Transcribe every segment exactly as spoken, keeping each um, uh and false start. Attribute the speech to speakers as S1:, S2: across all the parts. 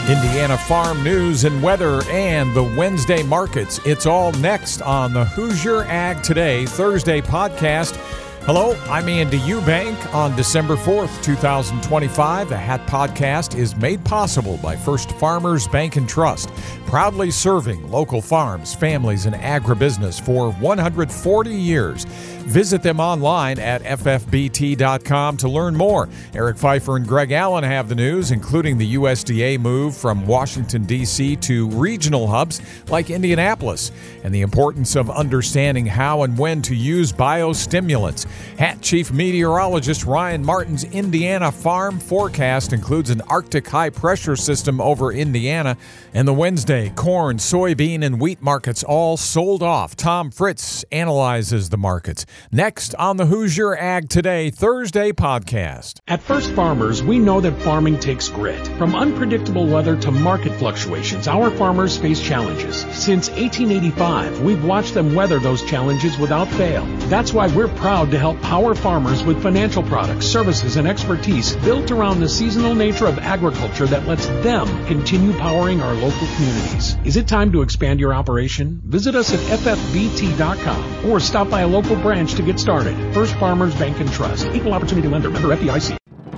S1: Indiana farm news and weather and the Wednesday markets. It's all next on the Hoosier Ag Today Thursday podcast. Hello, I'm Andy Eubank. On December fourth, twenty twenty-five, the Hat Podcast is made possible by First Farmers Bank and Trust, proudly serving local farms, families, and agribusiness for one hundred forty years. Visit them online at f f b t dot com to learn more. Eric Pfeiffer and Greg Allen have the news, including the U S D A move from Washington, D C to regional hubs like Indianapolis, and the importance of understanding how and when to use biostimulants. Hat Chief Meteorologist Ryan Martin's Indiana farm forecast includes an Arctic high-pressure system over Indiana, and the Wednesday corn, soybean, and wheat markets all sold off. Tom Fritz analyzes the markets. Next on the Hoosier Ag Today Thursday podcast.
S2: At First Farmers, we know that farming takes grit. From unpredictable weather to market fluctuations, our farmers face challenges. Since eighteen eighty-five, we've watched them weather those challenges without fail. That's why we're proud to help power farmers with financial products, services, and expertise built around the seasonal nature of agriculture that lets them continue powering our local communities. Is it time to expand your operation? Visit us at f f b t dot com or stop by a local branch to get started. First Farmers Bank and Trust. Equal Opportunity Lender. Member F D I C.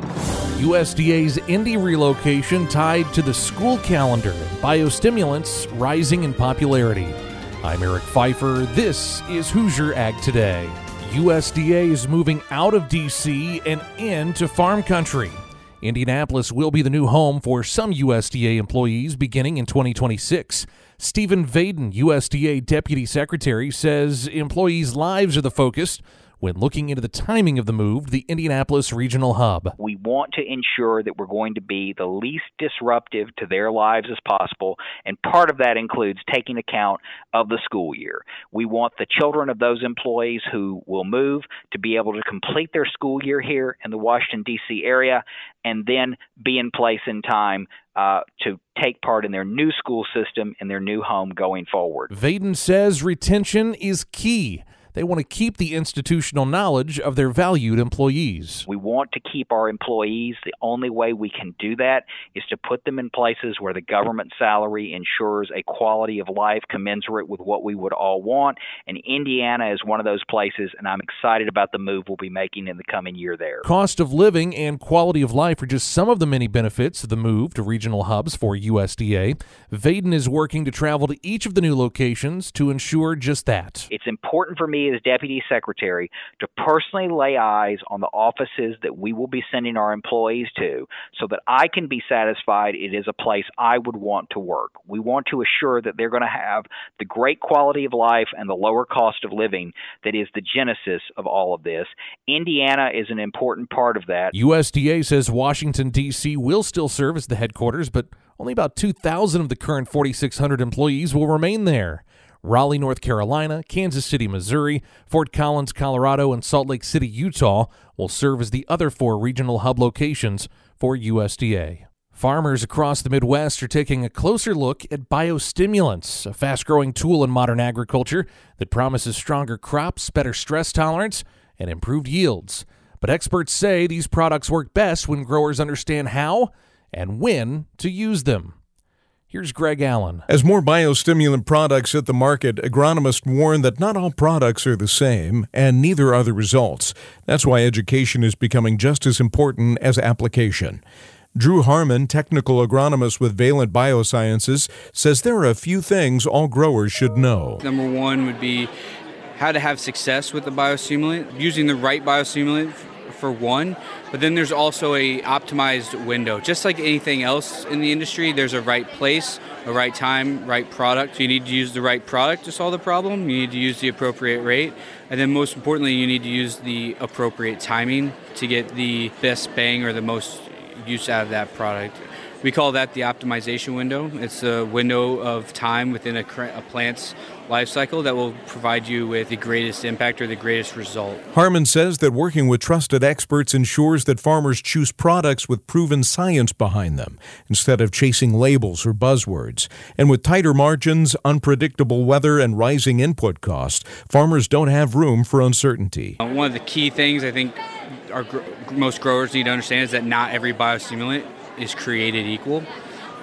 S3: U S D A's Indy relocation tied to the school calendar and biostimulants rising in popularity. I'm Eric Pfeiffer. This is Hoosier Ag Today. U S D A is moving out of D C and into farm country. Indianapolis will be the new home for some U S D A employees beginning in twenty twenty-six. Stephen Vaden, U S D A Deputy Secretary, says employees' lives are the focus when looking into the timing of the move to the Indianapolis Regional Hub.
S4: We want to ensure that we're going to be the least disruptive to their lives as possible, and part of that includes taking account of the school year. We want the children of those employees who will move to be able to complete their school year here in the Washington, D C area, and then be in place in time uh, to take part in their new school system in their new home going forward.
S3: Vaden says retention is key. They want to keep the institutional knowledge of their valued employees.
S4: We want to keep our employees. The only way we can do that is to put them in places where the government salary ensures a quality of life commensurate with what we would all want. And Indiana is one of those places, and I'm excited about the move we'll be making in the coming year there.
S3: Cost of living and quality of life are just some of the many benefits of the move to regional hubs for U S D A. Vaden is working to travel to each of the new locations to ensure just that.
S4: It's important for me as Deputy Secretary to personally lay eyes on the offices that we will be sending our employees to so that I can be satisfied it is a place I would want to work. We want to assure that they're going to have the great quality of life and the lower cost of living that is the genesis of all of this. Indiana is an important part of that.
S3: U S D A says Washington, D C will still serve as the headquarters, but only about two thousand of the current forty-six hundred employees will remain there. Raleigh, North Carolina, Kansas City, Missouri, Fort Collins, Colorado, and Salt Lake City, Utah will serve as the other four regional hub locations for U S D A. Farmers across the Midwest are taking a closer look at biostimulants, a fast-growing tool in modern agriculture that promises stronger crops, better stress tolerance, and improved yields. But experts say these products work best when growers understand how and when to use them. Here's Greg Allen.
S5: As more biostimulant products hit the market, agronomists warn that not all products are the same, and neither are the results. That's why education is becoming just as important as application. Drew Harmon, technical agronomist with Valent Biosciences, says there are a few things all growers should know.
S6: Number one would be how to have success with the biostimulant, using the right biostimulant for one, but then there's also a optimized window. Just like anything else in the industry, there's a right place, a right time, right product. So you need to use the right product to solve the problem. You need to use the appropriate rate. And then most importantly, you need to use the appropriate timing to get the best bang or the most use out of that product. We call that the optimization window. It's a window of time within a, a plant's life cycle that will provide you with the greatest impact or the greatest result.
S5: Harmon says that working with trusted experts ensures that farmers choose products with proven science behind them instead of chasing labels or buzzwords. And with tighter margins, unpredictable weather, and rising input costs, farmers don't have room for uncertainty.
S6: Uh, one of the key things I think our gr- most growers need to understand is that not every biostimulant is created equal.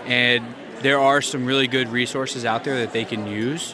S6: And there are some really good resources out there that they can use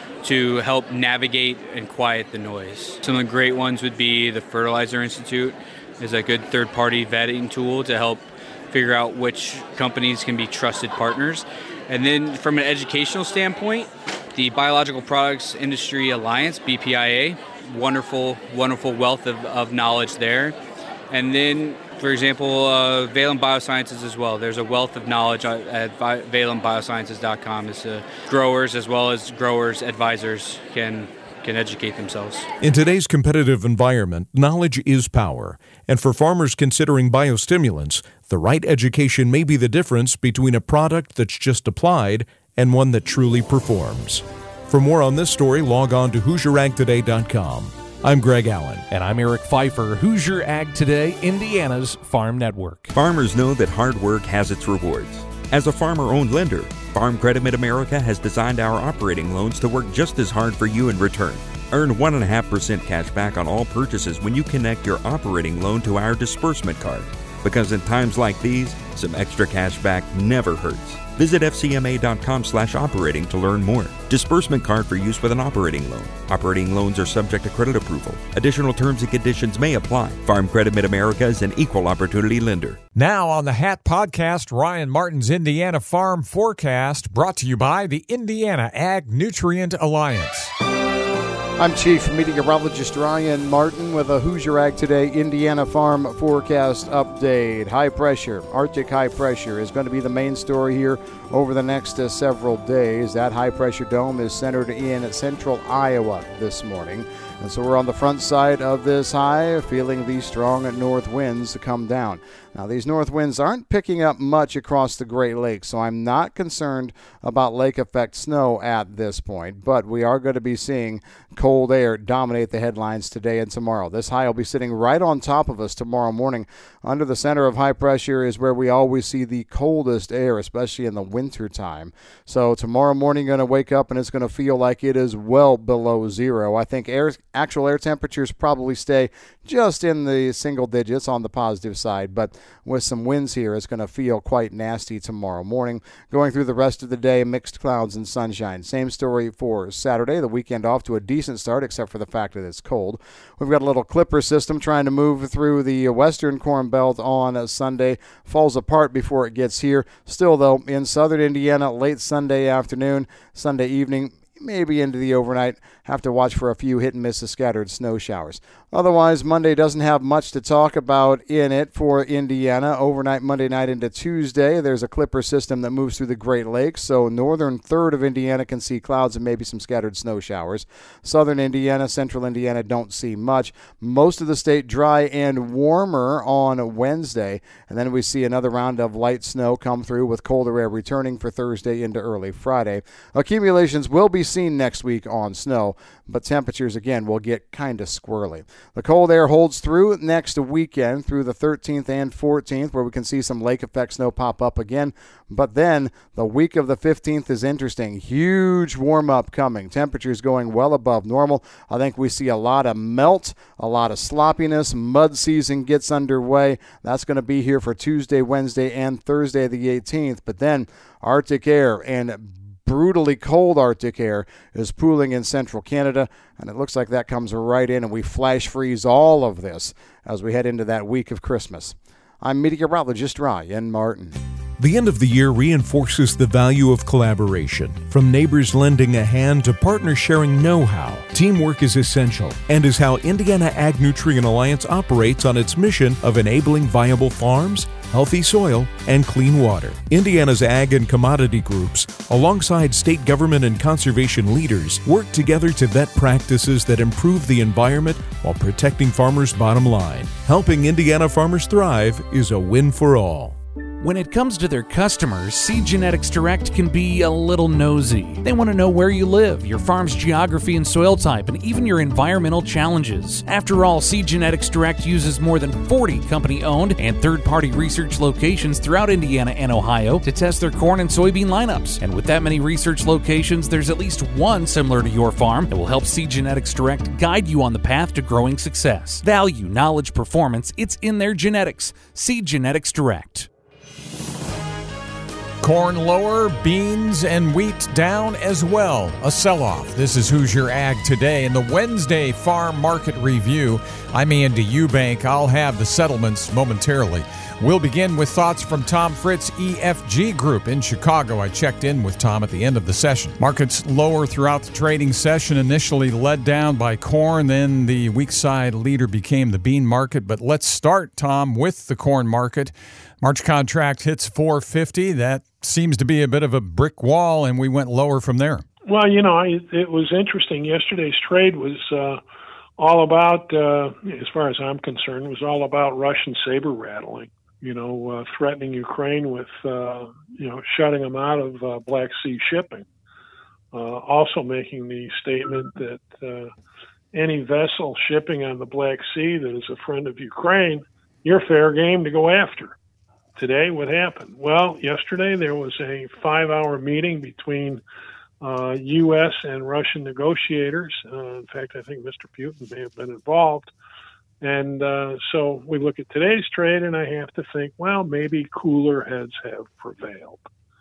S6: to help navigate and quiet the noise. Some of the great ones would be the Fertilizer Institute is a good third-party vetting tool to help figure out which companies can be trusted partners. And then from an educational standpoint, the Biological Products Industry Alliance, B P I A, wonderful, wonderful wealth of, of knowledge there. And then, for example, uh, Valem Biosciences as well. There's a wealth of knowledge at valem biosciences dot com. As uh, growers as well as growers advisors can can educate themselves.
S5: In today's competitive environment, knowledge is power. And for farmers considering biostimulants, the right education may be the difference between a product that's just applied and one that truly performs. For more on this story, log on to hoosier ag today dot com. I'm Greg Allen.
S3: And I'm Eric Pfeiffer, Hoosier Ag Today, Indiana's Farm Network.
S7: Farmers know that hard work has its rewards. As a farmer-owned lender, Farm Credit Mid-America has designed our operating loans to work just as hard for you in return. Earn one point five percent cash back on all purchases when you connect your operating loan to our disbursement card. Because in times like these, some extra cash back never hurts. Visit F C M A dot com slash operating to learn more. Disbursement card for use with an operating loan. Operating loans are subject to credit approval. Additional terms and conditions may apply. Farm Credit Mid-America is an equal opportunity lender.
S1: Now on the Hat Podcast, Ryan Martin's Indiana Farm Forecast, brought to you by the Indiana Ag Nutrient Alliance.
S8: I'm Chief Meteorologist Ryan Martin with a Hoosier Ag Today Indiana Farm Forecast update. High pressure, Arctic high pressure is going to be the main story here over the next uh, several days. That high pressure dome is centered in central Iowa this morning. And so we're on the front side of this high, feeling these strong north winds to come down. Now, these north winds aren't picking up much across the Great Lakes, so I'm not concerned about lake effect snow at this point. But we are going to be seeing cold air dominate the headlines today and tomorrow. This high will be sitting right on top of us tomorrow morning. Under the center of high pressure is where we always see the coldest air, especially in the winter time. So tomorrow morning, you're going to wake up and it's going to feel like it is well below zero. I think air, actual air temperatures probably stay just in the single digits on the positive side, but with some winds here, it's going to feel quite nasty tomorrow morning. Going through the rest of the day, mixed clouds and sunshine. Same story for Saturday. The weekend off to a decent start, except for the fact that it's cold. We've got a little clipper system trying to move through the western Corn Belt on Sunday. Falls apart before it gets here. Still, though, in southern Indiana, late Sunday afternoon, Sunday evening, maybe into the overnight. Have to watch for a few hit and miss of scattered snow showers. Otherwise, Monday doesn't have much to talk about in it for Indiana. Overnight Monday night into Tuesday, there's a clipper system that moves through the Great Lakes, so northern third of Indiana can see clouds and maybe some scattered snow showers. Southern Indiana, central Indiana don't see much. Most of the state dry and warmer on Wednesday, and then we see another round of light snow come through with colder air returning for Thursday into early Friday. Accumulations will be seen next week on snow, but temperatures, again, will get kind of squirrely. The cold air holds through next weekend through the thirteenth and fourteenth, where we can see some lake effect snow pop up again. But then the week of the fifteenth is interesting. Huge warm-up coming. Temperatures going well above normal. I think we see a lot of melt, a lot of sloppiness. Mud season gets underway. That's going to be here for Tuesday, Wednesday, and Thursday the eighteenth. But then Arctic air and brutally cold Arctic air is pooling in central Canada, and it looks like that comes right in, and we flash freeze all of this as we head into that week of Christmas. I'm meteorologist Ryan Martin.
S5: The end of the year reinforces the value of collaboration. From neighbors lending a hand to partners sharing know-how, teamwork is essential and is how Indiana Ag Nutrient Alliance operates on its mission of enabling viable farms, healthy soil, and clean water. Indiana's ag and commodity groups, alongside state government and conservation leaders, work together to vet practices that improve the environment while protecting farmers' bottom line. Helping Indiana farmers thrive is a win for all.
S3: When it comes to their customers, Seed Genetics Direct can be a little nosy. They want to know where you live, your farm's geography and soil type, and even your environmental challenges. After all, Seed Genetics Direct uses more than forty company-owned and third-party research locations throughout Indiana and Ohio to test their corn and soybean lineups. And with that many research locations, there's at least one similar to your farm that will help Seed Genetics Direct guide you on the path to growing success. Value, knowledge, performance, it's in their genetics. Seed Genetics Direct.
S1: Corn lower, beans and wheat down as well. A sell-off. This is Hoosier Ag Today. In the Wednesday Farm Market Review, I'm Andy Eubank. I'll have the settlements momentarily. We'll begin with thoughts from Tom Fritz, E F G Group in Chicago. I checked in with Tom at the end of the session. Markets lower throughout the trading session, initially led down by corn. Then the weak side leader became the bean market. But let's start, Tom, with the corn market. March contract hits four fifty. That seems to be a bit of a brick wall, and we went lower from there.
S9: Well, you know, it, it was interesting. Yesterday's trade was uh, all about, uh, as far as I'm concerned, was all about Russian saber rattling. You know, uh, threatening Ukraine with, uh, you know, shutting them out of uh, Black Sea shipping. Uh, also making the statement that uh, any vessel shipping on the Black Sea that is a friend of Ukraine, you're fair game to go after. Today, what happened? Well, yesterday there was a five-hour meeting between uh, U S and Russian negotiators. Uh, in fact, I think Mister Putin may have been involved. And uh, so we look at today's trade, and I have to think, well, maybe cooler heads have prevailed.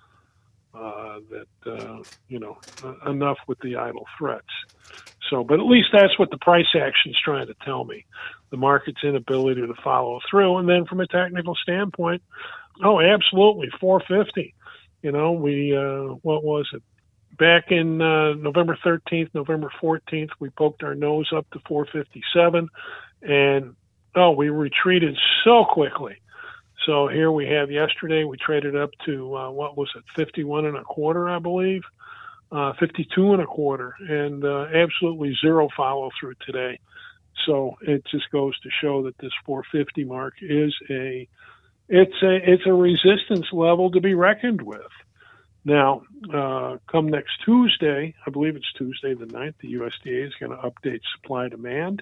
S9: Uh, that, uh, you know, uh, enough with the idle threats. So, but at least that's what the price action's trying to tell me. The market's inability to follow through. And then from a technical standpoint, oh, absolutely, four fifty. You know, we, uh, what was it? Back in uh, November thirteenth, November fourteenth, we poked our nose up to four fifty-seven. And, oh, we retreated so quickly. So here we have yesterday, we traded up to, uh, what was it, fifty-one and a quarter, I believe, uh, fifty-two and a quarter, and uh, absolutely zero follow through today. So it just goes to show that this four fifty mark is a, it's a, it's a resistance level to be reckoned with. Now, uh, come next Tuesday, I believe it's Tuesday the ninth, the U S D A is going to update supply demand.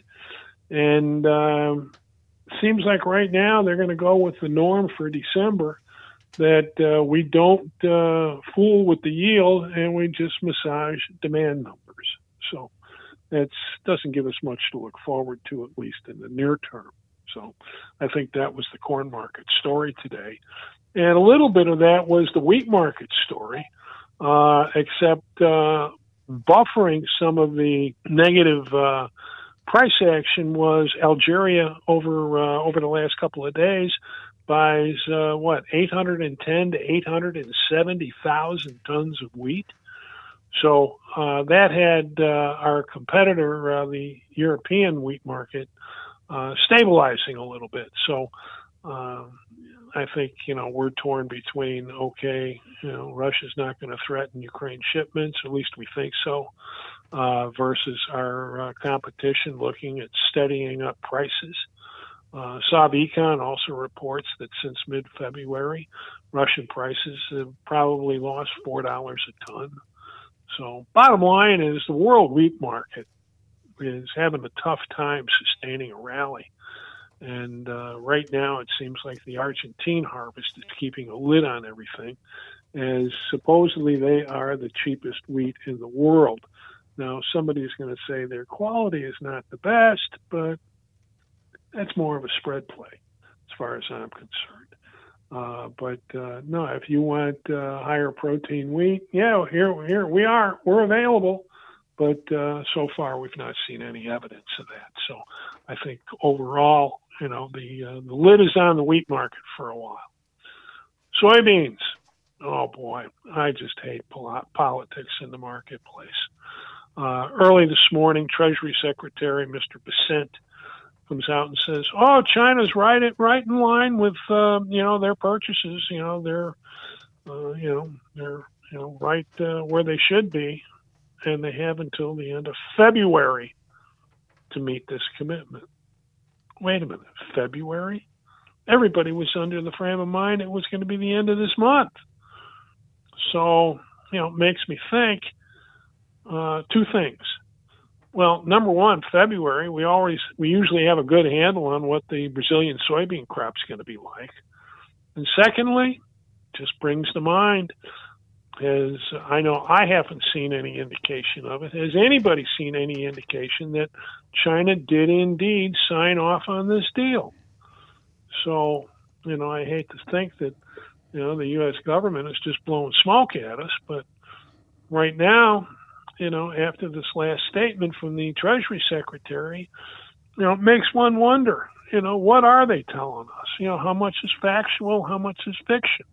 S9: And um, seems like right now they're going to go with the norm for December, that uh, we don't uh, fool with the yield and we just massage demand numbers. So that doesn't give us much to look forward to, at least in the near term. So I think that was the corn market story today. And a little bit of that was the wheat market story, uh, except uh, buffering some of the negative uh price action was Algeria over uh, over the last couple of days buys uh, what eight hundred ten to eight hundred seventy thousand tons of wheat. So uh, that had uh, our competitor, uh, the European wheat market, uh, stabilizing a little bit. So uh, I think you know we're torn between okay, you know Russia's not going to threaten Ukraine shipments, at least we think so. Uh, versus our uh, competition looking at steadying up prices. Uh, SovEcon also reports that since mid-February, Russian prices have probably lost four dollars a ton. So bottom line is the world wheat market is having a tough time sustaining a rally. And uh, right now it seems like the Argentine harvest is keeping a lid on everything, as supposedly they are the cheapest wheat in the world. Now, somebody's going to say their quality is not the best, but that's more of a spread play as far as I'm concerned. Uh, but uh, no, if you want uh, higher protein wheat, yeah, here, here we are. We're available. But uh, so far, we've not seen any evidence of that. So I think overall, you know, the, uh, the lid is on the wheat market for a while. Soybeans. Oh, boy, I just hate pol- politics in the marketplace. Uh, early this morning, Treasury Secretary Mister Bessent comes out and says, "Oh, China's right, right in line with uh, you know their purchases. You know they're uh, you know they're you know right uh, where they should be, and they have until the end of February to meet this commitment." Wait a minute, February? Everybody was under the frame of mind it was going to be the end of this month. So you know, it makes me think. Uh, two things. Well, number one, February, we always, we usually have a good handle on what the Brazilian soybean crop's going to be like. And secondly, just brings to mind, as I know I haven't seen any indication of it. Has anybody seen any indication that China did indeed sign off on this deal? So, you know, I hate to think that You know, the U S government is just blowing smoke at us. But right now, you know, after this last statement from the Treasury Secretary, you know, it makes one wonder, you know, what are they telling us? You know, how much is factual, how much is fiction?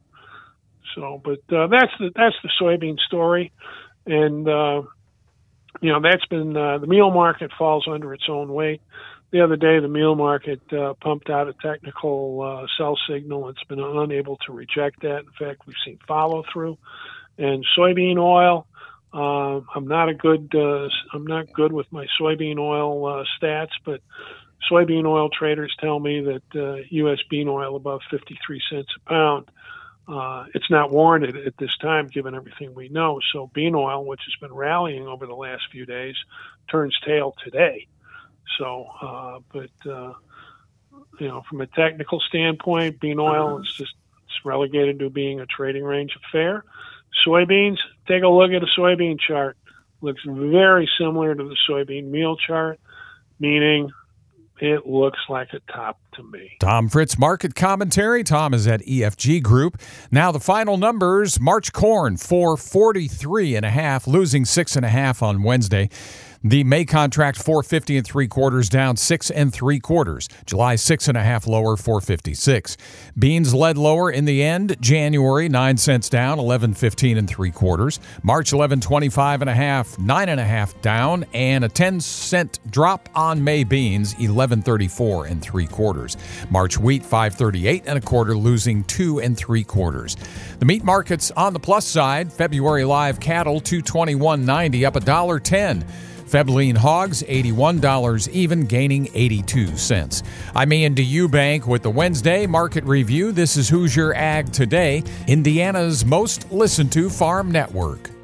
S9: So, but uh, that's the that's the soybean story, and uh, you know that's been uh, the meal market falls under its own weight. The other day, the meal market uh, pumped out a technical uh, sell signal. It's been unable to reject that. In fact, we've seen follow through. And soybean oil, uh, I'm not a good uh, I'm not good with my soybean oil uh, stats, but soybean oil traders tell me that uh, U S bean oil above fifty-three cents a pound. Uh, it's not warranted at this time, given everything we know. So bean oil, which has been rallying over the last few days, turns tail today. So, uh, but uh, you know, from a technical standpoint, bean oil is just it's relegated to being a trading range affair. Soybeans, take a look at a soybean chart. Looks very similar to the soybean meal chart, meaning it looks like a top to me.
S1: Tom Fritz, market commentary. Tom is at E F G Group. Now the final numbers. March corn, four forty-three and a half, losing six and a half on Wednesday. The May contract, four fifty and three quarters, down six and three quarters. July, six and a half lower, four fifty-six. Beans led lower in the end. January, nine cents down, eleven fifteen and three quarters. March, eleven twenty-five and a half, nine and a half down, and a ten cent drop on May beans, eleven thirty-four and three quarters. March wheat, five thirty-eight and a quarter, losing two and three quarters. The meat markets on the plus side. February live cattle, two twenty-one ninety, up a dollar ten. Feb lean hogs, eighty-one dollars even, gaining eighty-two cents. I'm Ian DeEubank with the Wednesday Market Review. This is Hoosier Ag Today, Indiana's most listened to farm network.